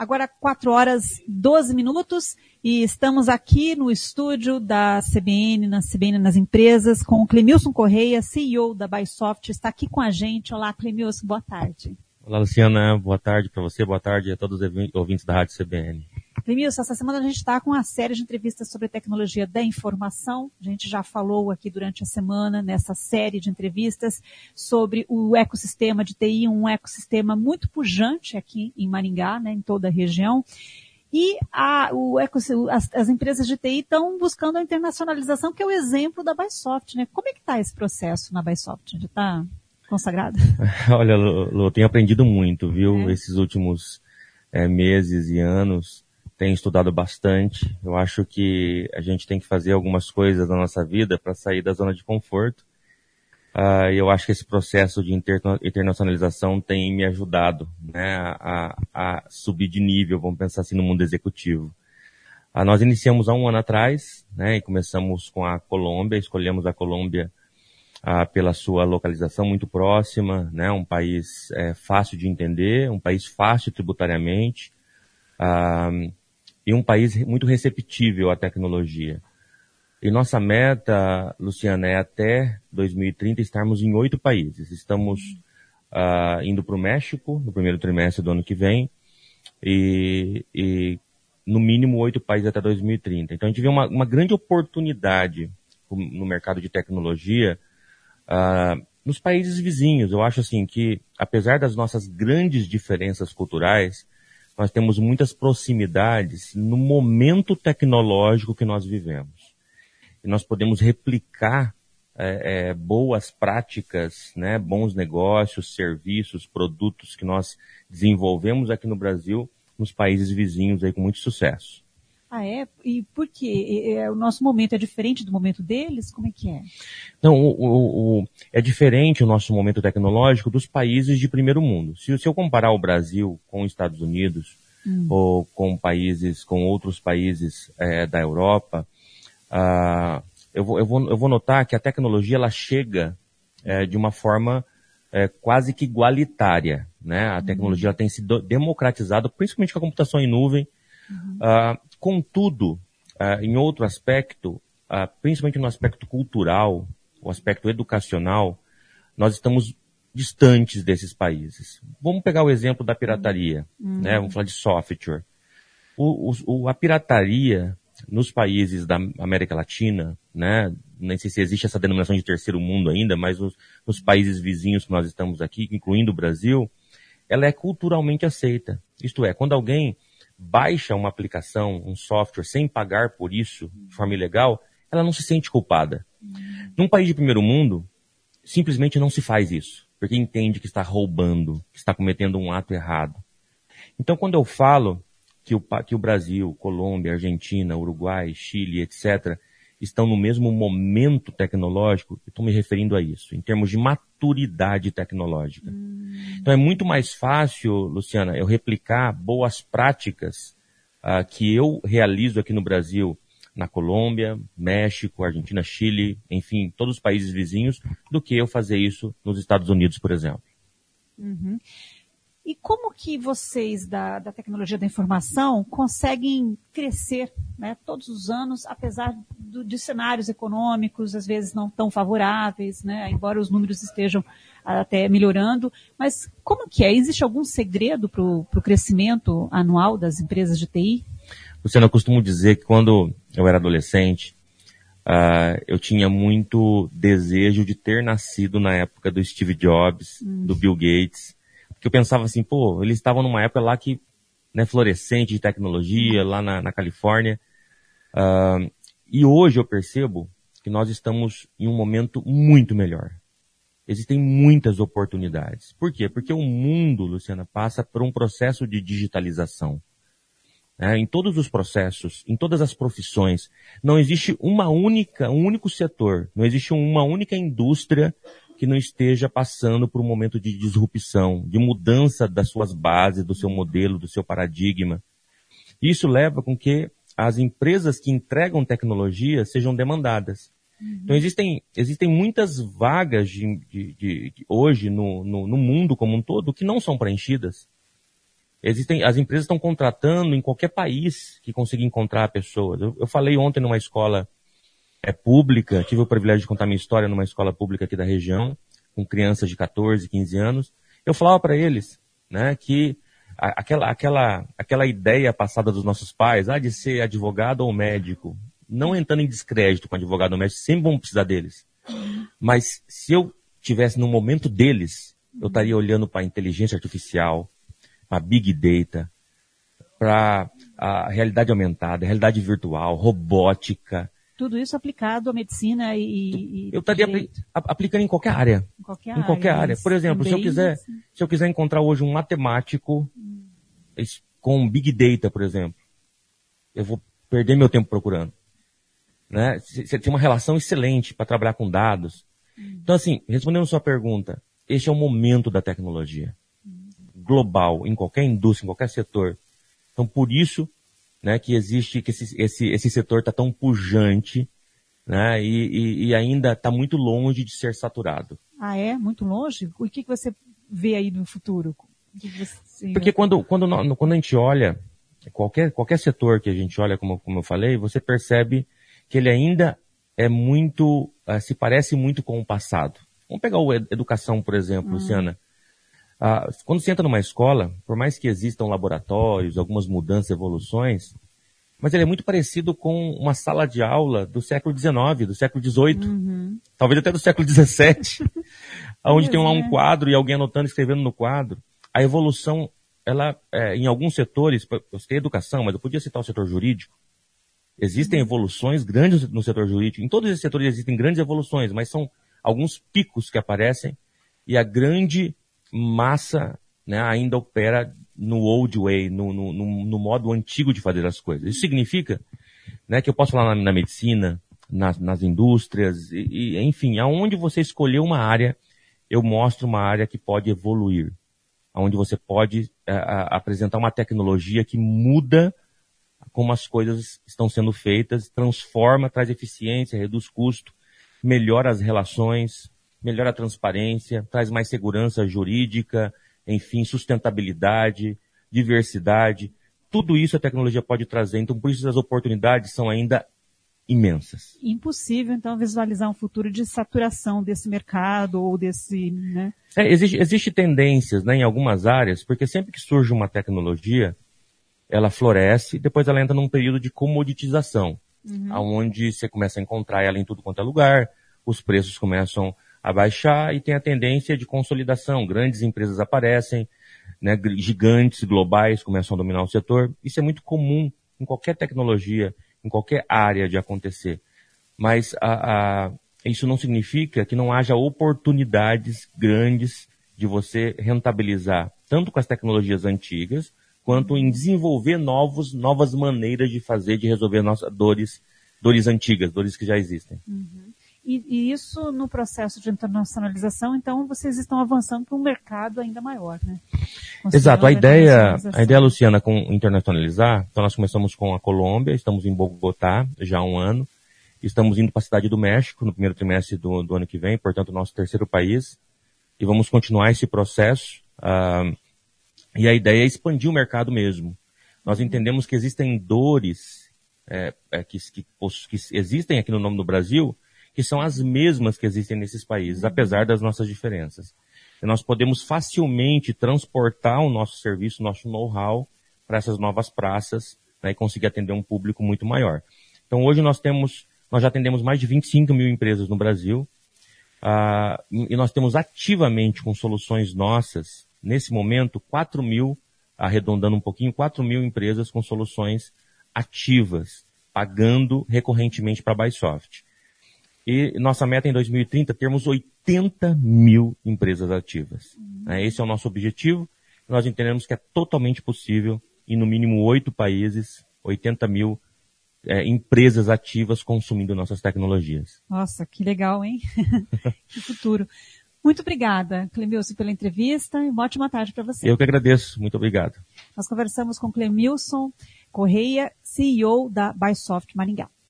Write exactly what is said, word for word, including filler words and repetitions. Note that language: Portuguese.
Agora quatro horas e doze minutos e estamos aqui no estúdio da C B N, na C B N nas empresas, com o Clemilson Correia, C E O da Bysoft, está aqui com a gente. Olá, Clemilson, boa tarde. Olá, Luciana, boa tarde para você, boa tarde a todos os ouvintes da Rádio C B N. Clemilson, essa semana a gente está com uma série de entrevistas sobre tecnologia da informação. A gente já falou aqui durante a semana, nessa série de entrevistas, sobre o ecossistema de T I, um ecossistema muito pujante aqui em Maringá, né, em toda a região. E a, o as, as empresas de T I estão buscando a internacionalização, que é o exemplo da Bysoft, né? Como é que está esse processo na Bysoft? Já está consagrado? Olha, Lu, eu tenho aprendido muito, viu? É. Esses últimos é, meses e anos. Tenho estudado bastante. Eu acho que a gente tem que fazer algumas coisas na nossa vida para sair da zona de conforto. Uh, eu acho que esse processo de interna- internacionalização tem me ajudado, né, a, a subir de nível, vamos pensar assim, no mundo executivo. Uh, nós iniciamos há um ano atrás, né, e começamos com a Colômbia, escolhemos a Colômbia uh, pela sua localização muito próxima, né, um país é, fácil de entender, um país fácil tributariamente, uh, e um país muito receptível à tecnologia. E nossa meta, Luciana, é até dois mil e trinta estarmos em oito países. Estamos uh, indo para o México no primeiro trimestre do ano que vem e, e no mínimo oito países até dois mil e trinta. Então a gente vê uma, uma grande oportunidade no mercado de tecnologia uh, nos países vizinhos. Eu acho assim que, apesar das nossas grandes diferenças culturais, nós temos muitas proximidades no momento tecnológico que nós vivemos. E nós podemos replicar é, é, boas práticas, né, bons negócios, serviços, produtos que nós desenvolvemos aqui no Brasil, nos países vizinhos aí com muito sucesso. Ah, é? E por quê? O nosso momento é diferente do momento deles? Como é que é? Não, o, o, o, é diferente o nosso momento tecnológico dos países de primeiro mundo. Se, se eu comparar o Brasil com os Estados Unidos, hum. ou com países, com outros países é, da Europa, ah, eu, vou, eu, vou, eu vou notar que a tecnologia ela chega é, de uma forma é, quase que igualitária, né? A tecnologia ela tem sido democratizada, principalmente com a computação em nuvem. Uhum. Ah, contudo, ah, em outro aspecto, ah, principalmente no aspecto cultural, o aspecto educacional, nós estamos distantes desses países. Vamos pegar o exemplo da pirataria, uhum. né? Vamos falar de software. O, o, a pirataria nos países da América Latina, né? Nem sei se existe essa denominação de terceiro mundo ainda, mas os, nos países vizinhos que nós estamos aqui, incluindo o Brasil, ela é culturalmente aceita. Isto é, quando alguém baixa uma aplicação, um software, sem pagar por isso, de forma ilegal, ela não se sente culpada. Uhum. Num país de primeiro mundo, simplesmente não se faz isso, porque entende que está roubando, que está cometendo um ato errado. Então, quando eu falo que o, que o Brasil, Colômbia, Argentina, Uruguai, Chile, etcétera, estão no mesmo momento tecnológico, eu estou me referindo a isso, em termos de maturidade tecnológica. Hum. Então é muito mais fácil, Luciana, eu replicar boas práticas uh, que eu realizo aqui no Brasil, na Colômbia, México, Argentina, Chile, enfim, todos os países vizinhos, do que eu fazer isso nos Estados Unidos, por exemplo. Uhum. E como que vocês da, da tecnologia da informação conseguem crescer, né, todos os anos, apesar do, de cenários econômicos, às vezes não tão favoráveis, né, embora os números estejam até melhorando, mas como que é? Existe algum segredo para o crescimento anual das empresas de T I? Luciana, eu costumo dizer que quando eu era adolescente, uh, eu tinha muito desejo de ter nascido na época do Steve Jobs, hum. do Bill Gates, que eu pensava assim, pô, eles estavam numa época lá que, né, florescente de tecnologia, lá na, na Califórnia. Uh, e hoje eu percebo que nós estamos em um momento muito melhor. Existem muitas oportunidades. Por quê? Porque o mundo, Luciana, passa por um processo de digitalização. É, em todos os processos, em todas as profissões, não existe uma única, um único setor, não existe uma única indústria que não esteja passando por um momento de disrupção, de mudança das suas bases, do seu modelo, do seu paradigma. Isso leva com que as empresas que entregam tecnologia sejam demandadas. Uhum. Então existem, existem muitas vagas de, de, de, de hoje no, no, no mundo como um todo que não são preenchidas. Existem, as empresas estão contratando em qualquer país que consiga encontrar pessoas. Eu, eu falei ontem numa escola é, pública, tive o privilégio de contar minha história numa escola pública aqui da região, com crianças de catorze, quinze anos. Eu falava para eles, né, que a, aquela, aquela, aquela ideia passada dos nossos pais, ah, de ser advogado ou médico, não entrando em descrédito com advogado ou médico, sempre vamos precisar deles. Mas se eu tivesse no momento deles, eu estaria olhando para a inteligência artificial, para Big Data, para a realidade aumentada, realidade virtual, robótica. Tudo isso aplicado à medicina e... e eu estaria apli aplicando em qualquer área. Em qualquer em área. Qualquer área. Por exemplo, se eu, quiser, se eu quiser encontrar hoje um matemático hum. com Big Data, por exemplo, eu vou perder meu tempo procurando. Né? Você tem uma relação excelente para trabalhar com dados. Hum. Então, assim, respondendo a sua pergunta, este é o momento da tecnologia. Global, em qualquer indústria, em qualquer setor. Então, por isso, né, que existe, que esse, esse, esse setor está tão pujante, né, e, e, e ainda está muito longe de ser saturado. Ah, é? Muito longe? O que, que você vê aí no futuro? Que você... Porque quando, quando, quando a gente olha, qualquer, qualquer setor que a gente olha, como, como eu falei, você percebe que ele ainda é muito, uh, se parece muito com o passado. Vamos pegar a educação, por exemplo, hum. Luciana. Ah, quando você entra numa escola, por mais que existam laboratórios, algumas mudanças, evoluções, mas ele é muito parecido com uma sala de aula do século dezenove, do século dezoito, uhum. talvez até do século dezessete, onde tem lá um quadro e alguém anotando, escrevendo no quadro. A evolução, ela, é, em alguns setores, eu citei educação, mas eu podia citar o setor jurídico, existem uhum. evoluções grandes no setor jurídico. Em todos esses setores existem grandes evoluções, mas são alguns picos que aparecem e a grande massa, né, ainda opera no old way, no, no, no modo antigo de fazer as coisas. Isso significa, né, que eu posso falar na, na medicina, nas, nas indústrias, e, e, enfim, aonde você escolher uma área, eu mostro uma área que pode evoluir, aonde você pode a, a, apresentar uma tecnologia que muda como as coisas estão sendo feitas, transforma, traz eficiência, reduz custo, melhora as relações, melhora a transparência, traz mais segurança jurídica, enfim, sustentabilidade, diversidade. Tudo isso a tecnologia pode trazer. Então, por isso as oportunidades são ainda imensas. Impossível, então, visualizar um futuro de saturação desse mercado ou desse... Né? É, existe, existe tendências, né, em algumas áreas, porque sempre que surge uma tecnologia, ela floresce, depois ela entra num período de comoditização, uhum. onde você começa a encontrar ela em tudo quanto é lugar, os preços começam a baixar e tem a tendência de consolidação. Grandes empresas aparecem, né, gigantes globais começam a dominar o setor. Isso é muito comum em qualquer tecnologia, em qualquer área de acontecer. Mas a, a, isso não significa que não haja oportunidades grandes de você rentabilizar, tanto com as tecnologias antigas, quanto em desenvolver novos, novas maneiras de fazer, de resolver nossas dores, dores antigas, dores que já existem. Uhum. E, e isso no processo de internacionalização, então vocês estão avançando para um mercado ainda maior, né? Exato. A ideia, a ideia, Luciana, com internacionalizar, então nós começamos com a Colômbia, estamos em Bogotá já há um ano, estamos indo para a Cidade do México no primeiro trimestre do, do ano que vem, portanto, nosso terceiro país, e vamos continuar esse processo, uh, e a ideia é expandir o mercado mesmo. Nós entendemos que existem dores é, é, que, que, que existem aqui no nome do Brasil, que são as mesmas que existem nesses países, apesar das nossas diferenças. E nós podemos facilmente transportar o nosso serviço, o nosso know-how para essas novas praças, né, e conseguir atender um público muito maior. Então hoje nós temos, nós já atendemos mais de vinte e cinco mil empresas no Brasil, uh, e nós temos ativamente com soluções nossas, nesse momento, quatro mil, arredondando um pouquinho, quatro mil empresas com soluções ativas, pagando recorrentemente para a Bysoft. E nossa meta em dois mil e trinta, termos oitenta mil empresas ativas. Uhum. Esse é o nosso objetivo. Nós entendemos que é totalmente possível, em no mínimo oito países, oitenta mil é, empresas ativas consumindo nossas tecnologias. Nossa, que legal, hein? Que futuro. Muito obrigada, Clemilson, pela entrevista e uma ótima tarde para você. Eu que agradeço. Muito obrigado. Nós conversamos com Clemilson Correia, C E O da Bysoft Maringá.